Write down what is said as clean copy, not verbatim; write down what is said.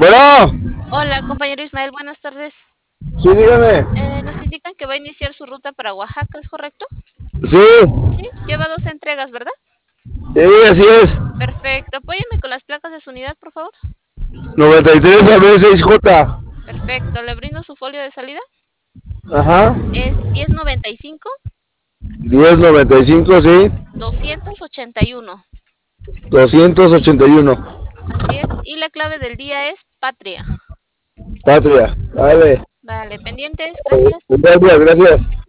Bueno, Hola, compañero Ismael, buenas tardes. sí, dígame. Nos indican que va a iniciar su ruta para Oaxaca, ¿es correcto? Sí, Sí, lleva dos entregas, ¿verdad? sí, así es. Perfecto. Apóyeme con las placas de su unidad, por favor. 93 a B6J. Perfecto. Le brindo su folio de salida. Ajá. Es 1095 1095, sí. 281. 281. Así es. Y la clave del día es patria. Patria. Vale. Vale, pendientes. Gracias. Gracias, gracias.